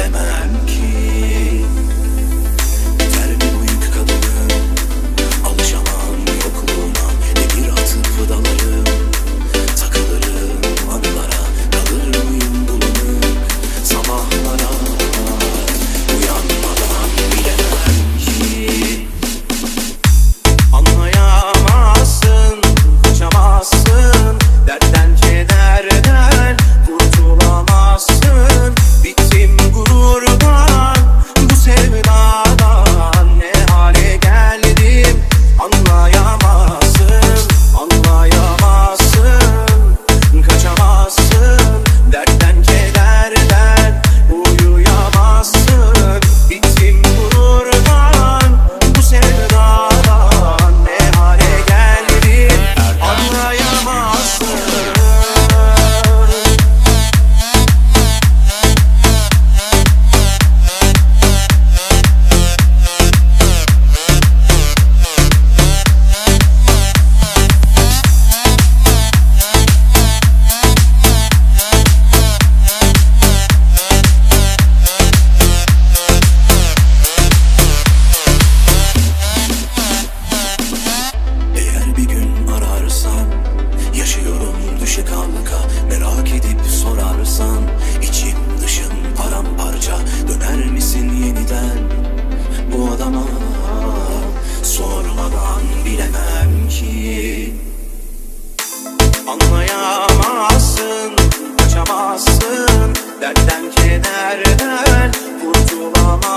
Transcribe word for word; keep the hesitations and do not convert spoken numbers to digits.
bilemem ki. Biter mi bu yük kadının, alışamam yokluğuna. Demir atıp dalarım, takılırım anılara. Kalır mıyım bulanık sabahlara, uyanmadan bilemem ki. Anlayamazsın, kaçamazsın, dertten kederden kurtulamazsın. Bittim gururdan, bu sevdadan, ne hale geldim anlayamazsın. Anlayamazsın, kaçamazsın, dertten kederden uyuyamazsın. Bittim gururdan, bu sevdadan, ne hale geldim anlayamazsın. Eğer bir gün ararsan, yaşıyorum düşe kalka, merak edip sorarsan, içim dışım paramparça, döner misin yeniden bu adama? Sormadan bilemem ki. Anlayamazsın, kaçamazsın, dertten kederden kurtulamazsın.